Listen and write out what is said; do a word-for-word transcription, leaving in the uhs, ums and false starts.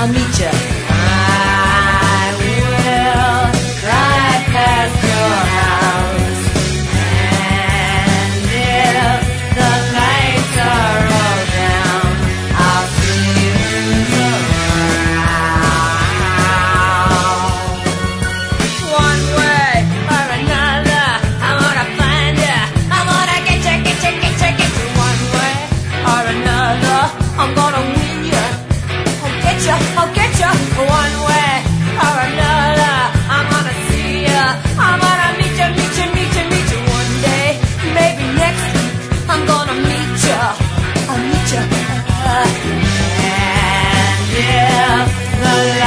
I'll meet you. I will drive past your house, and if the lights are all down, I'll see you around. One way or another, I'm gonna find you. I'm gonna get you, get you, get you, get you. One way or another, I'm gonna win you. I'll get you, I'll get you. One way or another, I'm gonna see you. I'm gonna meet you, meet you, meet you, meet you. One day, maybe next week, I'm gonna meet you. I'll meet you. And if the